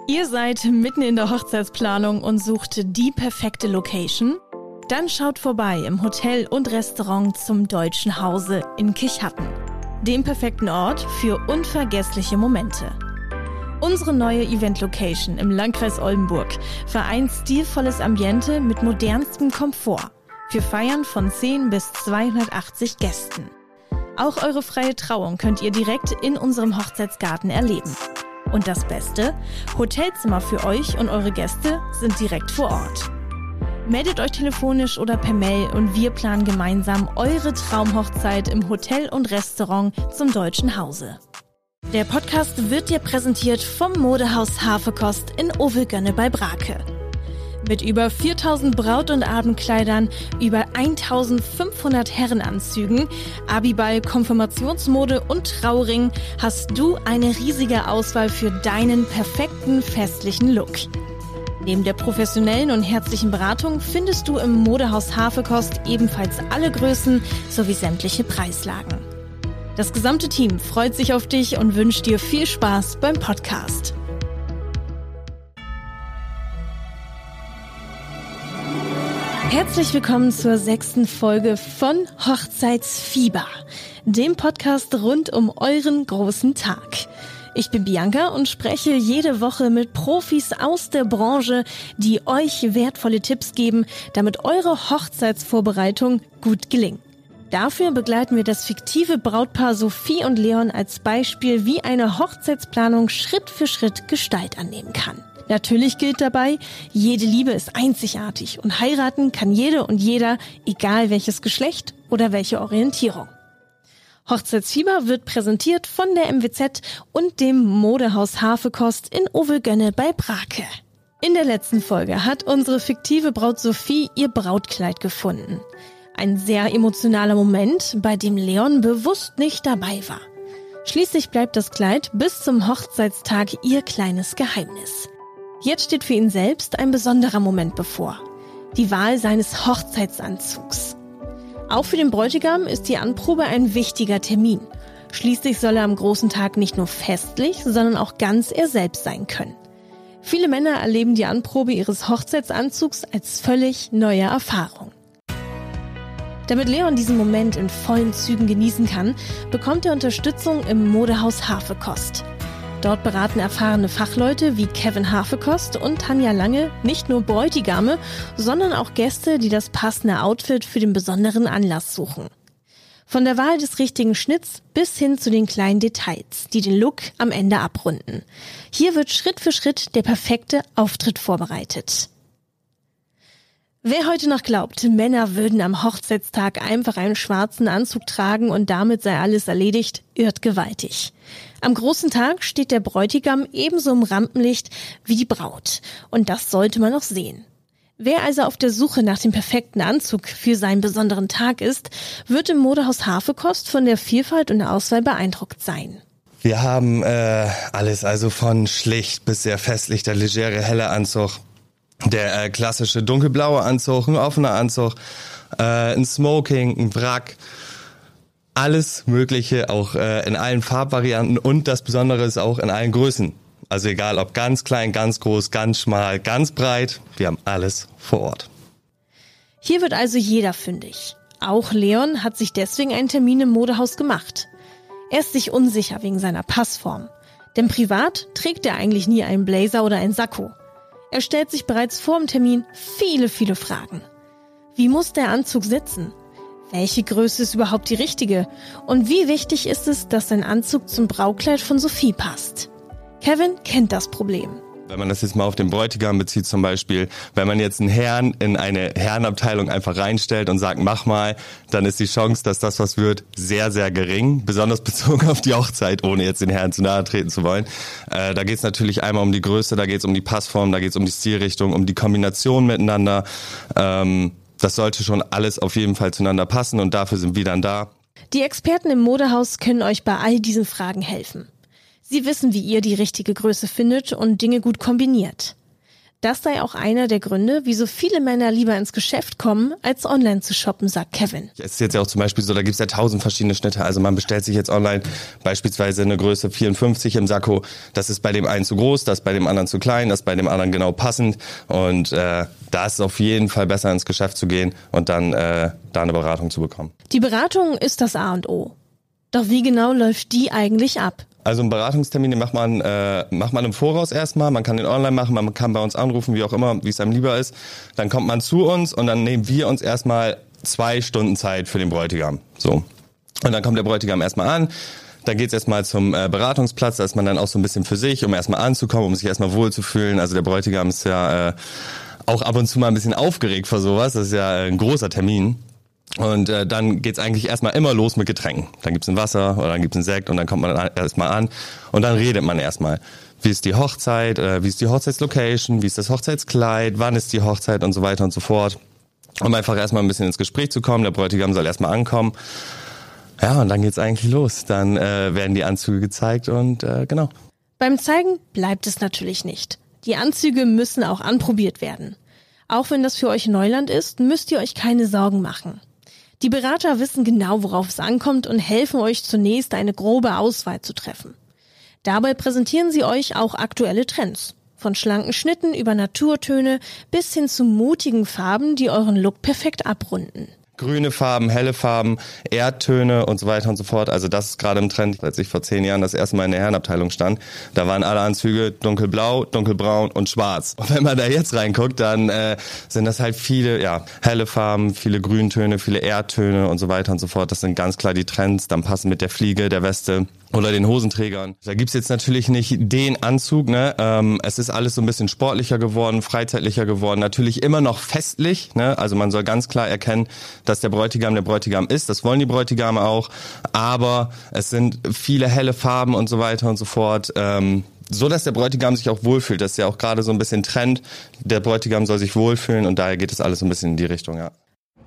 Ihr seid mitten in der Hochzeitsplanung und sucht die perfekte Location? Dann schaut vorbei im Hotel und Restaurant zum Deutschen Hause in Kirchhatten. Dem perfekten Ort für unvergessliche Momente. Unsere neue Event-Location im Landkreis Oldenburg vereint stilvolles Ambiente mit modernstem Komfort für Feiern von 10 bis 280 Gästen. Auch eure freie Trauung könnt ihr direkt in unserem Hochzeitsgarten erleben. Und das Beste, Hotelzimmer für euch und eure Gäste sind direkt vor Ort. Meldet euch telefonisch oder per Mail und wir planen gemeinsam eure Traumhochzeit im Hotel und Restaurant zum Deutschen Hause. Der Podcast wird dir präsentiert vom Modehaus Hafekost in Ovelgönne bei Brake. Mit über 4000 Braut- und Abendkleidern, über 1500 Herrenanzügen, Abiball, Konfirmationsmode und Trauring hast du eine riesige Auswahl für deinen perfekten festlichen Look. Neben der professionellen und herzlichen Beratung findest du im Modehaus Hafekost ebenfalls alle Größen sowie sämtliche Preislagen. Das gesamte Team freut sich auf dich und wünscht dir viel Spaß beim Podcast. Herzlich willkommen zur 6. Folge von Hochzeitsfieber, dem Podcast rund um euren großen Tag. Ich bin Bianca und spreche jede Woche mit Profis aus der Branche, die euch wertvolle Tipps geben, damit eure Hochzeitsvorbereitung gut gelingt. Dafür begleiten wir das fiktive Brautpaar Sophie und Leon als Beispiel, wie eine Hochzeitsplanung Schritt für Schritt Gestalt annehmen kann. Natürlich gilt dabei, jede Liebe ist einzigartig und heiraten kann jede und jeder, egal welches Geschlecht oder welche Orientierung. Hochzeitsfieber wird präsentiert von der MWZ und dem Modehaus Hafekost in Ovelgönne bei Brake. In der letzten Folge hat unsere fiktive Braut Sophie ihr Brautkleid gefunden. Ein sehr emotionaler Moment, bei dem Leon bewusst nicht dabei war. Schließlich bleibt das Kleid bis zum Hochzeitstag ihr kleines Geheimnis. Jetzt steht für ihn selbst ein besonderer Moment bevor. Die Wahl seines Hochzeitsanzugs. Auch für den Bräutigam ist die Anprobe ein wichtiger Termin. Schließlich soll er am großen Tag nicht nur festlich, sondern auch ganz er selbst sein können. Viele Männer erleben die Anprobe ihres Hochzeitsanzugs als völlig neue Erfahrung. Damit Leon diesen Moment in vollen Zügen genießen kann, bekommt er Unterstützung im Modehaus Hafekost. Dort beraten erfahrene Fachleute wie Kevin Hafekost und Tanja Lange nicht nur Bräutigame, sondern auch Gäste, die das passende Outfit für den besonderen Anlass suchen. Von der Wahl des richtigen Schnitts bis hin zu den kleinen Details, die den Look am Ende abrunden. Hier wird Schritt für Schritt der perfekte Auftritt vorbereitet. Wer heute noch glaubt, Männer würden am Hochzeitstag einfach einen schwarzen Anzug tragen und damit sei alles erledigt, irrt gewaltig. Am großen Tag steht der Bräutigam ebenso im Rampenlicht wie die Braut. Und das sollte man auch sehen. Wer also auf der Suche nach dem perfekten Anzug für seinen besonderen Tag ist, wird im Modehaus Hafekost von der Vielfalt und der Auswahl beeindruckt sein. Wir haben alles, also von schlicht bis sehr festlich, der legere, helle Anzug. Der klassische dunkelblaue Anzug, ein offener Anzug, ein Smoking, ein Wrack, alles Mögliche, auch in allen Farbvarianten und das Besondere ist auch in allen Größen. Also egal ob ganz klein, ganz groß, ganz schmal, ganz breit, wir haben alles vor Ort. Hier wird also jeder fündig. Auch Leon hat sich deswegen einen Termin im Modehaus gemacht. Er ist sich unsicher wegen seiner Passform. Denn privat trägt er eigentlich nie einen Blazer oder einen Sakko. Er stellt sich bereits vor dem Termin viele Fragen. Wie muss der Anzug sitzen? Welche Größe ist überhaupt die richtige? Und wie wichtig ist es, dass sein Anzug zum Braukleid von Sophie passt? Kevin kennt das Problem. Wenn man das jetzt mal auf den Bräutigam bezieht zum Beispiel, wenn man jetzt einen Herrn in eine Herrenabteilung einfach reinstellt und sagt, mach mal, dann ist die Chance, dass das was wird, sehr, sehr gering. Besonders bezogen auf die Hochzeit, ohne jetzt den Herrn zu nahe treten zu wollen. Da geht es natürlich einmal um die Größe, da geht es um die Passform, da geht es um die Stilrichtung, um die Kombination miteinander. Das sollte schon alles auf jeden Fall zueinander passen und dafür sind wir dann da. Die Experten im Modehaus können euch bei all diesen Fragen helfen. Sie wissen, wie ihr die richtige Größe findet und Dinge gut kombiniert. Das sei auch einer der Gründe, wieso viele Männer lieber ins Geschäft kommen, als online zu shoppen, sagt Kevin. Es ist jetzt ja auch zum Beispiel so, da gibt's ja 1000 verschiedene Schnitte. Also man bestellt sich jetzt online beispielsweise eine Größe 54 im Sakko. Das ist bei dem einen zu groß, das ist bei dem anderen zu klein, das ist bei dem anderen genau passend. Und da ist es auf jeden Fall besser, ins Geschäft zu gehen und dann da eine Beratung zu bekommen. Die Beratung ist das A und O. Doch wie genau läuft die eigentlich ab? Also einen Beratungstermin, den macht man im Voraus erstmal. Man kann den online machen, man kann bei uns anrufen, wie auch immer, wie es einem lieber ist. Dann kommt man zu uns und dann nehmen wir uns erstmal 2 Stunden Zeit für den Bräutigam. So. Und dann kommt der Bräutigam erstmal an. Dann geht's erstmal zum Beratungsplatz. Da ist man dann auch so ein bisschen für sich, um erstmal anzukommen, um sich erstmal wohlzufühlen. Also der Bräutigam ist ja auch ab und zu mal ein bisschen aufgeregt vor sowas. Das ist ja ein großer Termin. Und dann geht's eigentlich erstmal immer los mit Getränken. Dann gibt's ein Wasser oder dann gibt's einen Sekt und dann kommt man erstmal an und dann redet man erstmal. Wie ist die Hochzeit, wie ist die Hochzeitslocation, wie ist das Hochzeitskleid, wann ist die Hochzeit und so weiter und so fort. Um einfach erstmal ein bisschen ins Gespräch zu kommen. Der Bräutigam soll erstmal ankommen. Ja, und dann geht's eigentlich los. Dann werden die Anzüge gezeigt und genau. Beim Zeigen bleibt es natürlich nicht. Die Anzüge müssen auch anprobiert werden. Auch wenn das für euch Neuland ist, müsst ihr euch keine Sorgen machen. Die Berater wissen genau, worauf es ankommt und helfen euch zunächst, eine grobe Auswahl zu treffen. Dabei präsentieren sie euch auch aktuelle Trends. Von schlanken Schnitten über Naturtöne bis hin zu mutigen Farben, die euren Look perfekt abrunden. Grüne Farben, helle Farben, Erdtöne und so weiter und so fort. Also das ist gerade im Trend. Als ich vor 10 Jahren das erste Mal in der Herrenabteilung stand, da waren alle Anzüge dunkelblau, dunkelbraun und schwarz. Und wenn man da jetzt reinguckt, dann sind das halt viele helle Farben, viele Grüntöne, viele Erdtöne und so weiter und so fort. Das sind ganz klar die Trends. Dann passen mit der Fliege, der Weste oder den Hosenträgern. Da gibt's jetzt natürlich nicht den Anzug, ne? Es ist alles so ein bisschen sportlicher geworden, freizeitlicher geworden. Natürlich immer noch festlich, ne? Also man soll ganz klar erkennen, dass der Bräutigam ist. Das wollen die Bräutigame auch. Aber es sind viele helle Farben und so weiter und so fort. So, dass der Bräutigam sich auch wohlfühlt. Das ist ja auch gerade so ein bisschen Trend. Der Bräutigam soll sich wohlfühlen und daher geht es alles so ein bisschen in die Richtung, ja.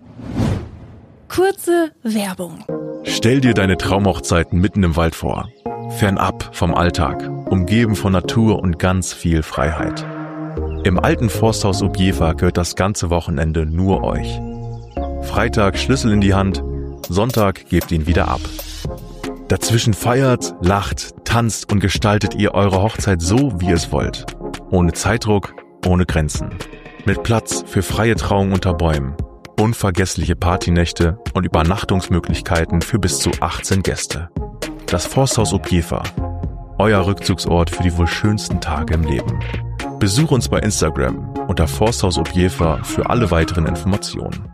Kurze Werbung. Stell dir deine Traumhochzeit mitten im Wald vor. Fernab vom Alltag, umgeben von Natur und ganz viel Freiheit. Im alten Forsthaus Ubjever gehört das ganze Wochenende nur euch. Freitag Schlüssel in die Hand, Sonntag gebt ihn wieder ab. Dazwischen feiert, lacht, tanzt und gestaltet ihr eure Hochzeit so, wie ihr es wollt. Ohne Zeitdruck, ohne Grenzen. Mit Platz für freie Trauung unter Bäumen. Unvergessliche Partynächte und Übernachtungsmöglichkeiten für bis zu 18 Gäste. Das Forsthaus Ubjever, euer Rückzugsort für die wohl schönsten Tage im Leben. Besuch uns bei Instagram unter Forsthaus Ubjever für alle weiteren Informationen.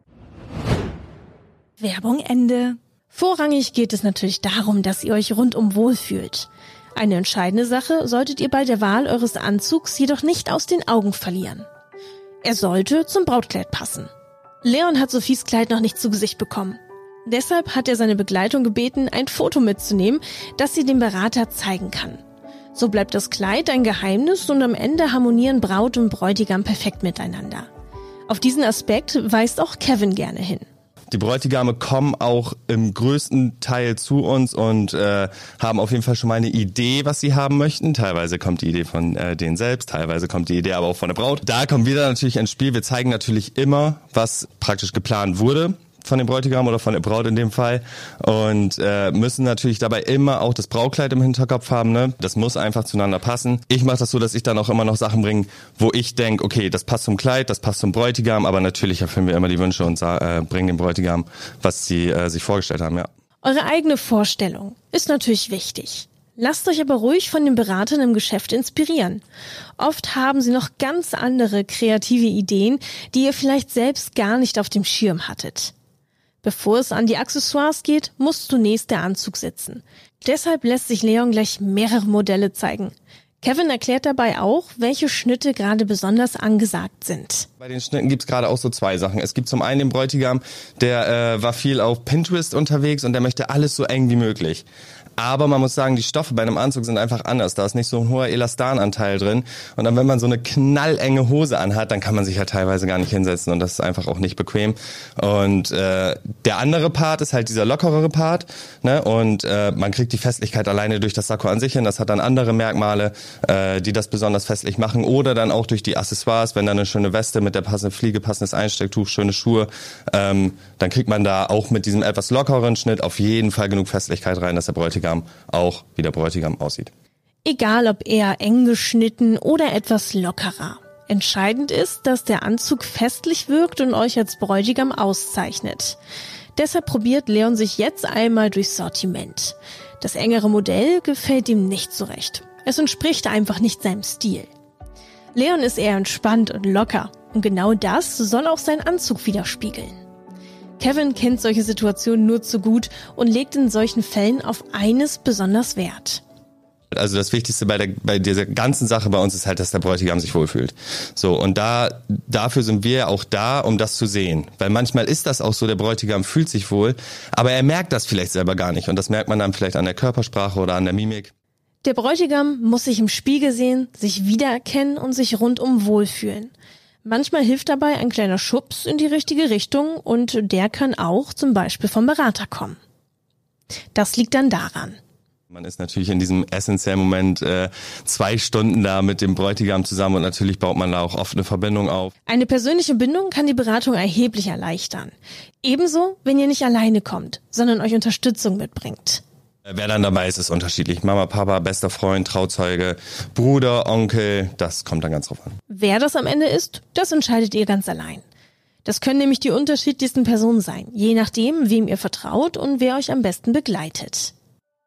Werbung Ende. Vorrangig geht es natürlich darum, dass ihr euch rundum wohlfühlt. Eine entscheidende Sache solltet ihr bei der Wahl eures Anzugs jedoch nicht aus den Augen verlieren. Er sollte zum Brautkleid passen. Leon hat Sophies Kleid noch nicht zu Gesicht bekommen. Deshalb hat er seine Begleitung gebeten, ein Foto mitzunehmen, das sie dem Berater zeigen kann. So bleibt das Kleid ein Geheimnis und am Ende harmonieren Braut und Bräutigam perfekt miteinander. Auf diesen Aspekt weist auch Kevin gerne hin. Die Bräutigame kommen auch im größten Teil zu uns und haben auf jeden Fall schon mal eine Idee, was sie haben möchten. Teilweise kommt die Idee von denen selbst, teilweise kommt die Idee aber auch von der Braut. Da kommen wir dann natürlich ins Spiel. Wir zeigen natürlich immer, was praktisch geplant wurde von dem Bräutigam oder von der Braut in dem Fall und müssen natürlich dabei immer auch das Brautkleid im Hinterkopf haben, ne? Das muss einfach zueinander passen. Ich mache das so, dass ich dann auch immer noch Sachen bringe, wo ich denke, okay, das passt zum Kleid, das passt zum Bräutigam, aber natürlich erfüllen wir immer die Wünsche und bringen dem Bräutigam, was sie sich vorgestellt haben, ja. Eure eigene Vorstellung ist natürlich wichtig. Lasst euch aber ruhig von den Beratern im Geschäft inspirieren. Oft haben sie noch ganz andere kreative Ideen, die ihr vielleicht selbst gar nicht auf dem Schirm hattet. Bevor es an die Accessoires geht, muss zunächst der Anzug sitzen. Deshalb lässt sich Leon gleich mehrere Modelle zeigen. Kevin erklärt dabei auch, welche Schnitte gerade besonders angesagt sind. Bei den Schnitten gibt's gerade auch so 2 Sachen. Es gibt zum einen den Bräutigam, der war viel auf Pinterest unterwegs und der möchte alles so eng wie möglich. Aber man muss sagen, die Stoffe bei einem Anzug sind einfach anders. Da ist nicht so ein hoher Elastananteil drin. Und dann, wenn man so eine knallenge Hose anhat, dann kann man sich ja teilweise gar nicht hinsetzen und das ist einfach auch nicht bequem. Und der andere Part ist halt dieser lockerere Part, ne? Und man kriegt die Festlichkeit alleine durch das Sakko an sich hin. Das hat dann andere Merkmale, die das besonders festlich machen. Oder dann auch durch die Accessoires, wenn da eine schöne Weste mit der passenden Fliege, passendes Einstecktuch, schöne Schuhe, dann kriegt man da auch mit diesem etwas lockeren Schnitt auf jeden Fall genug Festlichkeit rein, dass der Bräutigam auch wie der Bräutigam aussieht. Egal ob eher eng geschnitten oder etwas lockerer. Entscheidend ist, dass der Anzug festlich wirkt und euch als Bräutigam auszeichnet. Deshalb probiert Leon sich jetzt einmal durchs Sortiment. Das engere Modell gefällt ihm nicht so recht. Es entspricht einfach nicht seinem Stil. Leon ist eher entspannt und locker und genau das soll auch sein Anzug widerspiegeln. Kevin kennt solche Situationen nur zu gut und legt in solchen Fällen auf eines besonders Wert. Also das Wichtigste bei dieser ganzen Sache bei uns ist halt, dass der Bräutigam sich wohlfühlt. So, und dafür sind wir auch da, um das zu sehen. Weil manchmal ist das auch so, der Bräutigam fühlt sich wohl, aber er merkt das vielleicht selber gar nicht. Und das merkt man dann vielleicht an der Körpersprache oder an der Mimik. Der Bräutigam muss sich im Spiegel sehen, sich wiedererkennen und sich rundum wohlfühlen. Manchmal hilft dabei ein kleiner Schubs in die richtige Richtung und der kann auch zum Beispiel vom Berater kommen. Das liegt dann daran. Man ist natürlich in diesem essentiellen Moment 2 Stunden da mit dem Bräutigam zusammen und natürlich baut man da auch oft eine Verbindung auf. Eine persönliche Bindung kann die Beratung erheblich erleichtern. Ebenso, wenn ihr nicht alleine kommt, sondern euch Unterstützung mitbringt. Wer dann dabei ist, ist unterschiedlich. Mama, Papa, bester Freund, Trauzeuge, Bruder, Onkel, das kommt dann ganz drauf an. Wer das am Ende ist, das entscheidet ihr ganz allein. Das können nämlich die unterschiedlichsten Personen sein, je nachdem, wem ihr vertraut und wer euch am besten begleitet.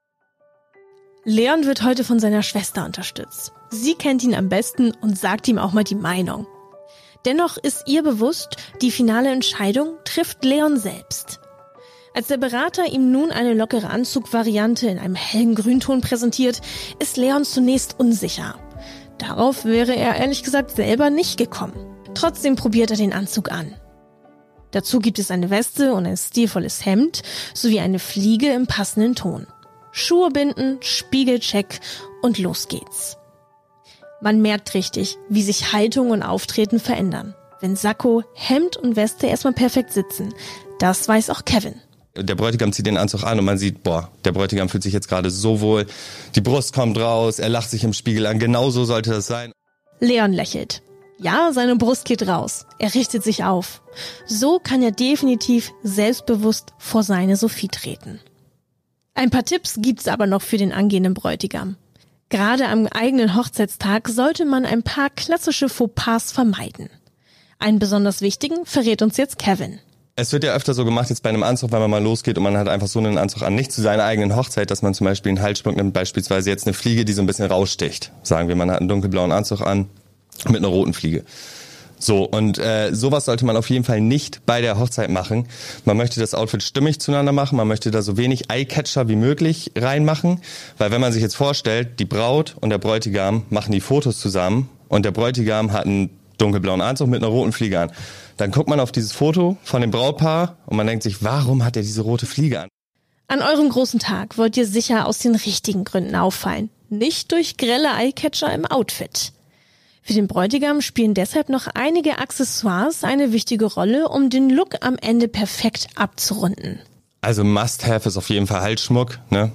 Leon wird heute von seiner Schwester unterstützt. Sie kennt ihn am besten und sagt ihm auch mal die Meinung. Dennoch ist ihr bewusst, die finale Entscheidung trifft Leon selbst. Als der Berater ihm nun eine lockere Anzugvariante in einem hellen Grünton präsentiert, ist Leon zunächst unsicher. Darauf wäre er ehrlich gesagt selber nicht gekommen. Trotzdem probiert er den Anzug an. Dazu gibt es eine Weste und ein stilvolles Hemd sowie eine Fliege im passenden Ton. Schuhe binden, Spiegelcheck und los geht's. Man merkt richtig, wie sich Haltung und Auftreten verändern. Wenn Sakko, Hemd und Weste erstmal perfekt sitzen, das weiß auch Kevin. Der Bräutigam zieht den Anzug an und man sieht, der Bräutigam fühlt sich jetzt gerade so wohl. Die Brust kommt raus, er lacht sich im Spiegel an. Genau so sollte das sein. Leon lächelt. Ja, seine Brust geht raus. Er richtet sich auf. So kann er definitiv selbstbewusst vor seine Sophie treten. Ein paar Tipps gibt's aber noch für den angehenden Bräutigam. Gerade am eigenen Hochzeitstag sollte man ein paar klassische Fauxpas vermeiden. Einen besonders wichtigen verrät uns jetzt Kevin. Es wird ja öfter so gemacht jetzt bei einem Anzug, wenn man mal losgeht und man hat einfach so einen Anzug an, nicht zu seiner eigenen Hochzeit, dass man zum Beispiel einen Halsschmuck nimmt, beispielsweise jetzt eine Fliege, die so ein bisschen raussticht. Sagen wir, man hat einen dunkelblauen Anzug an mit einer roten Fliege. So, und sowas sollte man auf jeden Fall nicht bei der Hochzeit machen. Man möchte das Outfit stimmig zueinander machen, man möchte da so wenig Eyecatcher wie möglich reinmachen, weil wenn man sich jetzt vorstellt, die Braut und der Bräutigam machen die Fotos zusammen und der Bräutigam hat einen dunkelblauen Anzug mit einer roten Fliege an. Dann guckt man auf dieses Foto von dem Brautpaar und man denkt sich, warum hat er diese rote Fliege an? An eurem großen Tag wollt ihr sicher aus den richtigen Gründen auffallen, nicht durch grelle Eyecatcher im Outfit. Für den Bräutigam spielen deshalb noch einige Accessoires eine wichtige Rolle, um den Look am Ende perfekt abzurunden. Also Must-Have ist auf jeden Fall Halsschmuck, ne?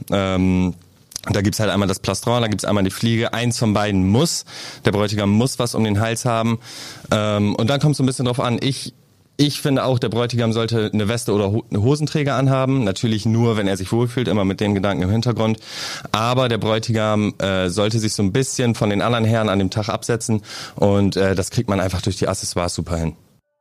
Da gibt's halt einmal das Plastron, da gibt's einmal die Fliege. Eins von beiden muss. Der Bräutigam muss was um den Hals haben. Und dann kommt es so ein bisschen drauf an. Ich finde auch, der Bräutigam sollte eine Weste oder eine Hosenträger anhaben. Natürlich nur, wenn er sich wohlfühlt, immer mit dem Gedanken im Hintergrund. Aber der Bräutigam sollte sich so ein bisschen von den anderen Herren an dem Tag absetzen. Und das kriegt man einfach durch die Accessoires super hin.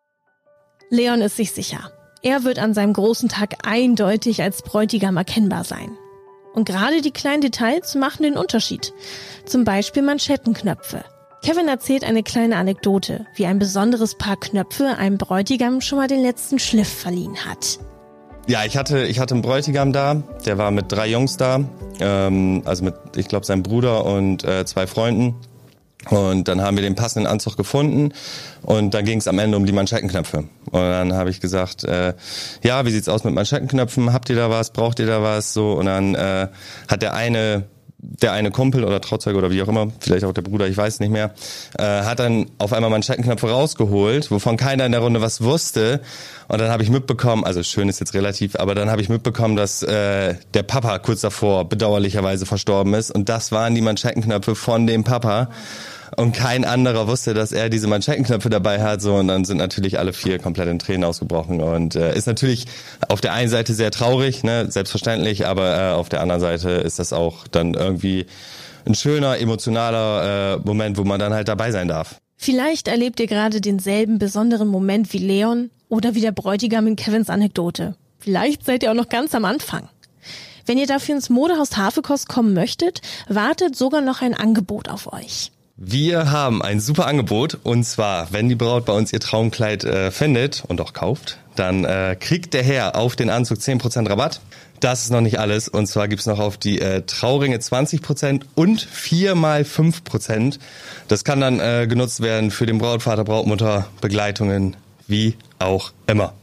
Leon ist sich sicher. Er wird an seinem großen Tag eindeutig als Bräutigam erkennbar sein. Und gerade die kleinen Details machen den Unterschied. Zum Beispiel Manschettenknöpfe. Kevin erzählt eine kleine Anekdote, wie ein besonderes Paar Knöpfe einem Bräutigam schon mal den letzten Schliff verliehen hat. Ja, ich hatte einen Bräutigam da, der war mit 3 Jungs da, also mit, ich glaube, seinem Bruder und 2 Freunden. Und dann haben wir den passenden Anzug gefunden und dann ging es am Ende um die Manschettenknöpfe. Und dann habe ich gesagt, ja, wie sieht's aus mit Manschettenknöpfen? Habt ihr da was? Braucht ihr da was? So, und dann hat der eine Kumpel oder Trauzeuge oder wie auch immer, vielleicht auch der Bruder, ich weiß nicht mehr, hat dann auf einmal Manschettenknöpfe rausgeholt, wovon keiner in der Runde was wusste. Und dann habe ich mitbekommen, also schön ist jetzt relativ, aber dann habe ich mitbekommen, dass der Papa kurz davor bedauerlicherweise verstorben ist. Und das waren die Manschettenknöpfe von dem Papa. Und kein anderer wusste, dass er diese Manschettenknöpfe dabei hat. So, und dann sind natürlich alle 4 komplett in Tränen ausgebrochen. Und ist natürlich auf der einen Seite sehr traurig, ne, selbstverständlich, aber auf der anderen Seite ist das auch dann irgendwie ein schöner, emotionaler Moment, wo man dann halt dabei sein darf. Vielleicht erlebt ihr gerade denselben besonderen Moment wie Leon oder wie der Bräutigam in Kevins Anekdote. Vielleicht seid ihr auch noch ganz am Anfang. Wenn ihr dafür ins Modehaus Hafekost kommen möchtet, wartet sogar noch ein Angebot auf euch. Wir haben ein super Angebot und zwar, wenn die Braut bei uns ihr Traumkleid findet und auch kauft, dann kriegt der Herr auf den Anzug 10% Rabatt. Das ist noch nicht alles und zwar gibt's noch auf die Trauringe 20% und 4x5%. Das kann dann genutzt werden für den Brautvater, Brautmutter, Begleitungen, wie auch immer.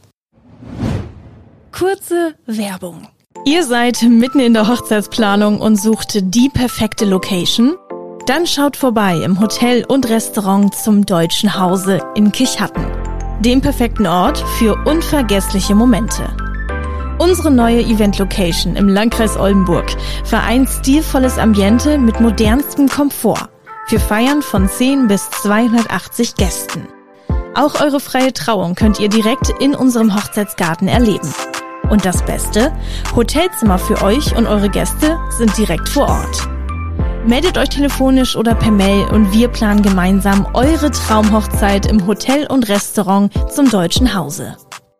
Kurze Werbung. Ihr seid mitten in der Hochzeitsplanung und sucht die perfekte Location? Dann schaut vorbei im Hotel und Restaurant zum Deutschen Hause in Kirchhatten, dem perfekten Ort für unvergessliche Momente. Unsere neue Event-Location im Landkreis Oldenburg vereint stilvolles Ambiente mit modernstem Komfort für Feiern von 10 bis 280 Gästen. Auch eure freie Trauung könnt ihr direkt in unserem Hochzeitsgarten erleben. Und das Beste, Hotelzimmer für euch und eure Gäste sind direkt vor Ort. Meldet euch telefonisch oder per Mail und wir planen gemeinsam eure Traumhochzeit im Hotel und Restaurant zum Deutschen Hause.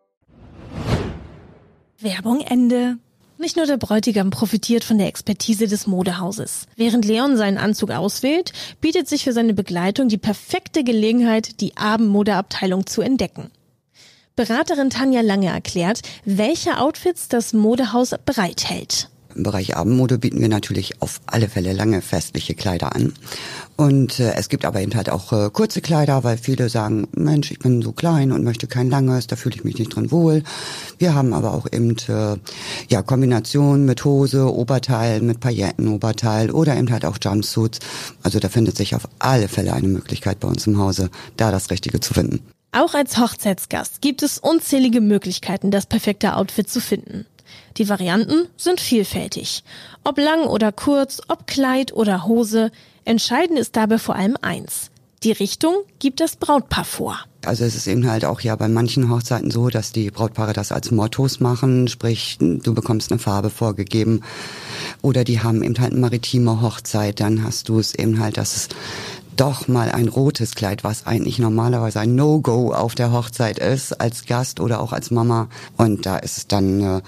Werbung Ende. Nicht nur der Bräutigam profitiert von der Expertise des Modehauses. Während Leon seinen Anzug auswählt, bietet sich für seine Begleitung die perfekte Gelegenheit, die Abendmodeabteilung zu entdecken. Beraterin Tanja Lange erklärt, welche Outfits das Modehaus bereithält. Im Bereich Abendmode bieten wir natürlich auf alle Fälle lange festliche Kleider an. Und es gibt aber eben halt auch kurze Kleider, weil viele sagen, Mensch, ich bin so klein und möchte kein langes, da fühle ich mich nicht drin wohl. Wir haben aber auch eben Kombinationen mit Hose, Oberteil, mit Paillettenoberteil oder eben halt auch Jumpsuits. Also da findet sich auf alle Fälle eine Möglichkeit bei uns im Hause, da das Richtige zu finden. Auch als Hochzeitsgast gibt es unzählige Möglichkeiten, das perfekte Outfit zu finden. Die Varianten sind vielfältig. Ob lang oder kurz, ob Kleid oder Hose, entscheidend ist dabei vor allem eins. Die Richtung gibt das Brautpaar vor. Also es ist eben halt auch ja bei manchen Hochzeiten so, dass die Brautpaare das als Mottos machen, sprich du bekommst eine Farbe vorgegeben oder die haben eben halt eine maritime Hochzeit, dann hast du es eben halt, dass es doch mal ein rotes Kleid, was eigentlich normalerweise ein No-Go auf der Hochzeit ist, als Gast oder auch als Mama. Und da ist es dann,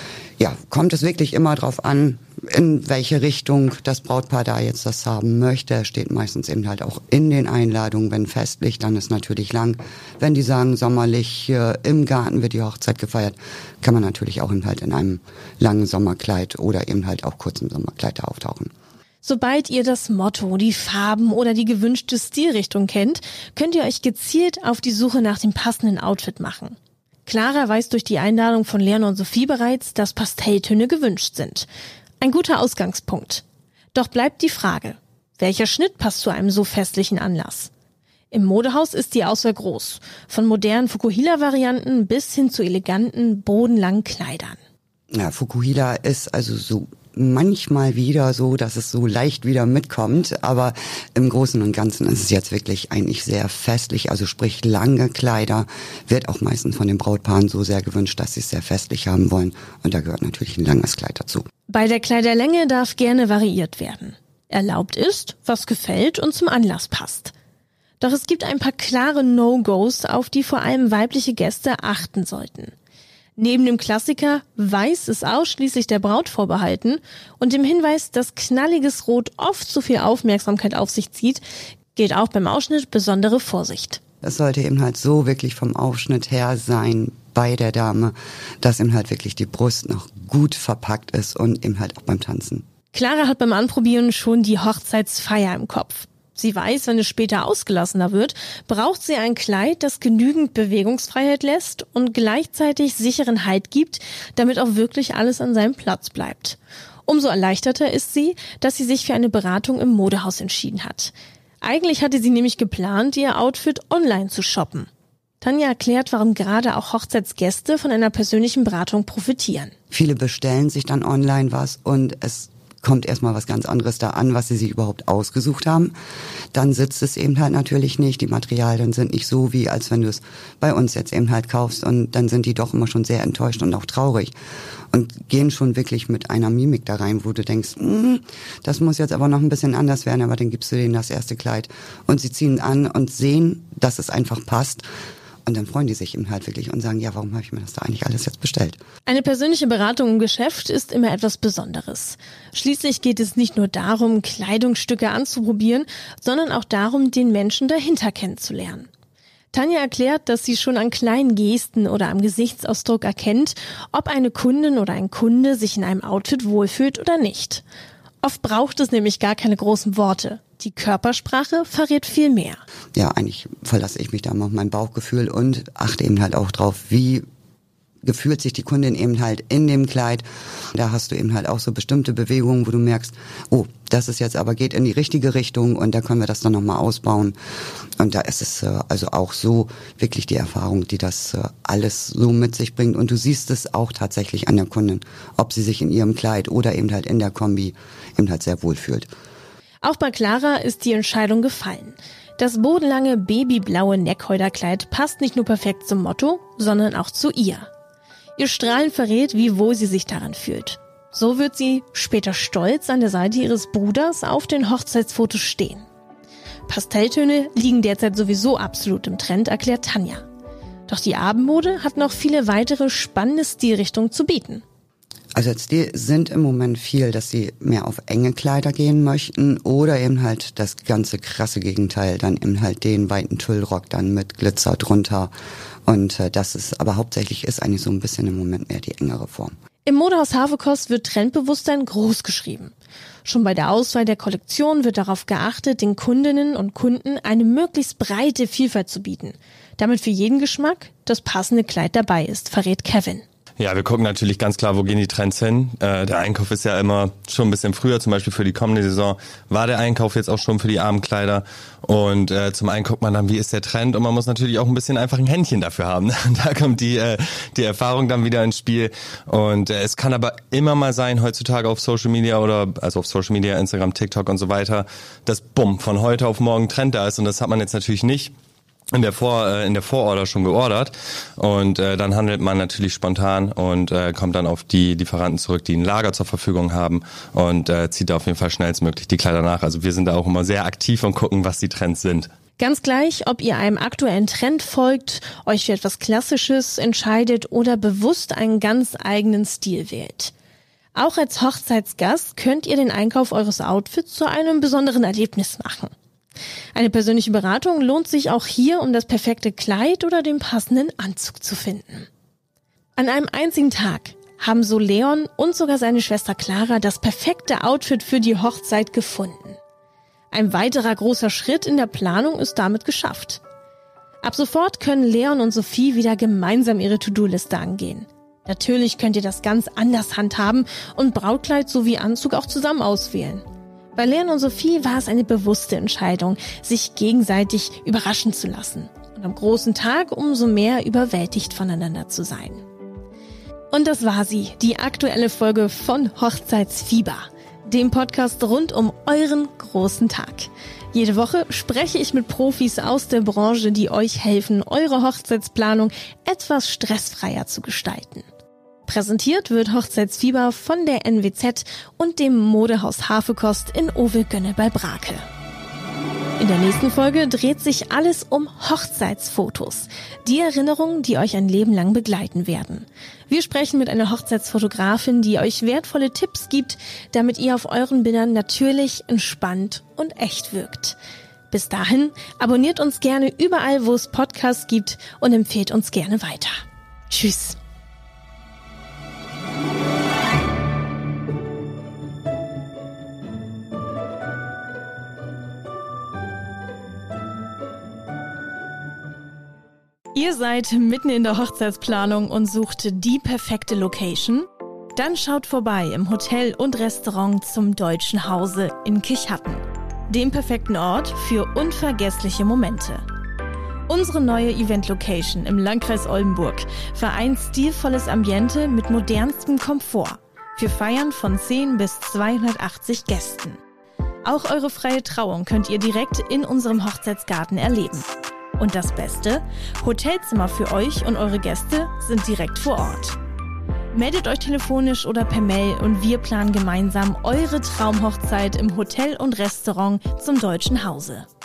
kommt es wirklich immer drauf an, in welche Richtung das Brautpaar da jetzt das haben möchte. Steht meistens eben halt auch in den Einladungen. Wenn festlich, dann ist natürlich lang. Wenn die sagen, sommerlich im Garten wird die Hochzeit gefeiert, kann man natürlich auch eben halt in einem langen Sommerkleid oder eben halt auch kurzen Sommerkleid da auftauchen. Sobald ihr das Motto, die Farben oder die gewünschte Stilrichtung kennt, könnt ihr euch gezielt auf die Suche nach dem passenden Outfit machen. Clara weiß durch die Einladung von Leon und Sophie bereits, dass Pastelltöne gewünscht sind. Ein guter Ausgangspunkt. Doch bleibt die Frage, welcher Schnitt passt zu einem so festlichen Anlass? Im Modehaus ist die Auswahl groß, von modernen Fukuhila-Varianten bis hin zu eleganten, bodenlangen Kleidern. Ja, Fukuhila ist also so manchmal wieder so, dass es so leicht wieder mitkommt, aber im Großen und Ganzen ist es jetzt wirklich eigentlich sehr festlich, also sprich lange Kleider wird auch meistens von den Brautpaaren so sehr gewünscht, dass sie es sehr festlich haben wollen und da gehört natürlich ein langes Kleid dazu. Bei der Kleiderlänge darf gerne variiert werden. Erlaubt ist, was gefällt und zum Anlass passt. Doch es gibt ein paar klare No-Gos, auf die vor allem weibliche Gäste achten sollten. Neben dem Klassiker Weiß ist ausschließlich der Braut vorbehalten und dem Hinweis, dass knalliges Rot oft zu viel Aufmerksamkeit auf sich zieht, gilt auch beim Ausschnitt besondere Vorsicht. Es sollte eben halt so wirklich vom Aufschnitt her sein bei der Dame, dass eben halt wirklich die Brust noch gut verpackt ist und eben halt auch beim Tanzen. Clara hat beim Anprobieren schon die Hochzeitsfeier im Kopf. Sie weiß, wenn es später ausgelassener wird, braucht sie ein Kleid, das genügend Bewegungsfreiheit lässt und gleichzeitig sicheren Halt gibt, damit auch wirklich alles an seinem Platz bleibt. Umso erleichterter ist sie, dass sie sich für eine Beratung im Modehaus entschieden hat. Eigentlich hatte sie nämlich geplant, ihr Outfit online zu shoppen. Tanja erklärt, warum gerade auch Hochzeitsgäste von einer persönlichen Beratung profitieren. Viele bestellen sich dann online was und es kommt erstmal was ganz anderes da an, was sie sich überhaupt ausgesucht haben. Dann sitzt es eben halt natürlich nicht. Die Materialien sind nicht so, wie als wenn du es bei uns jetzt eben halt kaufst. Und dann sind die doch immer schon sehr enttäuscht und auch traurig. Und gehen schon wirklich mit einer Mimik da rein, wo du denkst, das muss jetzt aber noch ein bisschen anders werden. Aber dann gibst du denen das erste Kleid. Und sie ziehen an und sehen, dass es einfach passt. Und dann freuen die sich eben halt wirklich und sagen, ja, warum habe ich mir das da eigentlich alles jetzt bestellt? Eine persönliche Beratung im Geschäft ist immer etwas Besonderes. Schließlich geht es nicht nur darum, Kleidungsstücke anzuprobieren, sondern auch darum, den Menschen dahinter kennenzulernen. Tanja erklärt, dass sie schon an kleinen Gesten oder am Gesichtsausdruck erkennt, ob eine Kundin oder ein Kunde sich in einem Outfit wohlfühlt oder nicht. Oft braucht es nämlich gar keine großen Worte. Die Körpersprache verrät viel mehr. Ja, eigentlich verlasse ich mich da mal auf mein Bauchgefühl und achte eben halt auch drauf, wie gefühlt sich die Kundin eben halt in dem Kleid. Da hast du eben halt auch so bestimmte Bewegungen, wo du merkst, oh, das ist jetzt aber geht in die richtige Richtung und da können wir das dann nochmal ausbauen. Und da ist es also auch so wirklich die Erfahrung, die das alles so mit sich bringt. Und du siehst es auch tatsächlich an der Kundin, ob sie sich in ihrem Kleid oder eben halt in der Kombi eben halt sehr wohl fühlt. Auch bei Clara ist die Entscheidung gefallen. Das bodenlange babyblaue Neckhäuterkleid passt nicht nur perfekt zum Motto, sondern auch zu ihr. Ihr Strahlen verrät, wie wohl sie sich daran fühlt. So wird sie später stolz an der Seite ihres Bruders auf den Hochzeitsfotos stehen. Pastelltöne liegen derzeit sowieso absolut im Trend, erklärt Tanja. Doch die Abendmode hat noch viele weitere spannende Stilrichtungen zu bieten. Also jetzt die sind im Moment viel, dass sie mehr auf enge Kleider gehen möchten oder eben halt das ganze krasse Gegenteil, dann eben halt den weiten Tüllrock dann mit Glitzer drunter. Und das ist aber hauptsächlich ist eigentlich so ein bisschen im Moment mehr die engere Form. Im Modehaus Havekost wird Trendbewusstsein groß geschrieben. Schon bei der Auswahl der Kollektion wird darauf geachtet, den Kundinnen und Kunden eine möglichst breite Vielfalt zu bieten, damit für jeden Geschmack das passende Kleid dabei ist, verrät Kevin. Ja, wir gucken natürlich ganz klar, wo gehen die Trends hin. Der Einkauf ist ja immer schon ein bisschen früher, zum Beispiel für die kommende Saison war der Einkauf jetzt auch schon für die Abendkleider. Und zum einen guckt man dann, wie ist der Trend, und man muss natürlich auch ein bisschen einfach ein Händchen dafür haben. Da kommt die Erfahrung dann wieder ins Spiel. Und es kann aber immer mal sein, heutzutage auf Social Media auf Social Media, Instagram, TikTok und so weiter, dass bumm, von heute auf morgen Trend da ist, und das hat man jetzt natürlich nicht in der Vororder schon geordert, und dann handelt man natürlich spontan und kommt dann auf die Lieferanten zurück, die ein Lager zur Verfügung haben, und zieht da auf jeden Fall schnellstmöglich die Kleider nach. Also wir sind da auch immer sehr aktiv und gucken, was die Trends sind. Ganz gleich, ob ihr einem aktuellen Trend folgt, euch für etwas Klassisches entscheidet oder bewusst einen ganz eigenen Stil wählt. Auch als Hochzeitsgast könnt ihr den Einkauf eures Outfits zu einem besonderen Erlebnis machen. Eine persönliche Beratung lohnt sich auch hier, um das perfekte Kleid oder den passenden Anzug zu finden. An einem einzigen Tag haben so Leon und sogar seine Schwester Clara das perfekte Outfit für die Hochzeit gefunden. Ein weiterer großer Schritt in der Planung ist damit geschafft. Ab sofort können Leon und Sophie wieder gemeinsam ihre To-Do-Liste angehen. Natürlich könnt ihr das ganz anders handhaben und Brautkleid sowie Anzug auch zusammen auswählen. Bei Leon und Sophie war es eine bewusste Entscheidung, sich gegenseitig überraschen zu lassen und am großen Tag umso mehr überwältigt voneinander zu sein. Und das war sie, die aktuelle Folge von Hochzeitsfieber, dem Podcast rund um euren großen Tag. Jede Woche spreche ich mit Profis aus der Branche, die euch helfen, eure Hochzeitsplanung etwas stressfreier zu gestalten. Präsentiert wird Hochzeitsfieber von der NWZ und dem Modehaus Havekost in Ovelgönne bei Brake. In der nächsten Folge dreht sich alles um Hochzeitsfotos. Die Erinnerungen, die euch ein Leben lang begleiten werden. Wir sprechen mit einer Hochzeitsfotografin, die euch wertvolle Tipps gibt, damit ihr auf euren Bildern natürlich, entspannt und echt wirkt. Bis dahin, abonniert uns gerne überall, wo es Podcasts gibt, und empfehlt uns gerne weiter. Tschüss. Ihr seid mitten in der Hochzeitsplanung und sucht die perfekte Location? Dann schaut vorbei im Hotel und Restaurant zum Deutschen Hause in Kirchhatten. Dem perfekten Ort für unvergessliche Momente. Unsere neue Event-Location im Landkreis Oldenburg vereint stilvolles Ambiente mit modernstem Komfort für Feiern von 10 bis 280 Gästen. Auch eure freie Trauung könnt ihr direkt in unserem Hochzeitsgarten erleben. Und das Beste, Hotelzimmer für euch und eure Gäste sind direkt vor Ort. Meldet euch telefonisch oder per Mail und wir planen gemeinsam eure Traumhochzeit im Hotel und Restaurant zum Deutschen Hause.